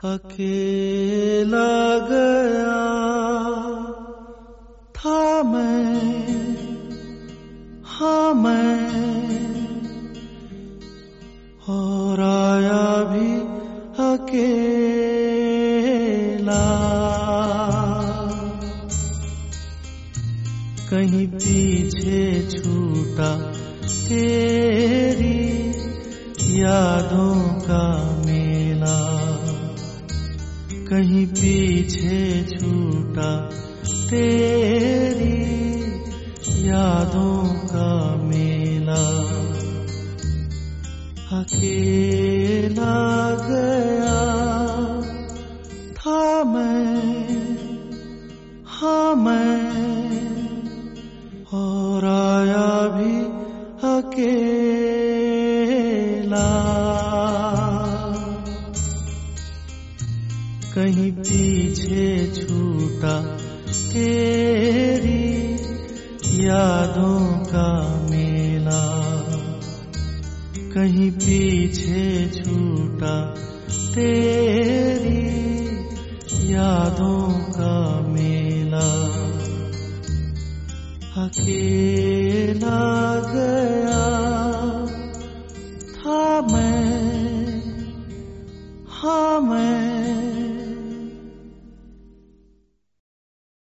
अकेला गया था मैं, हाँ मैं, और आया भी अकेला। कहीं पीछे छूटा तेरी यादों का मेला, कहीं पीछे छूटा तेरी यादों का मेला। अकेला गया था मैं, हाँ मैं, और आया भी अकेला। कहीं पीछे छूटा तेरी यादों का मेला, कहीं पीछे छूटा तेरी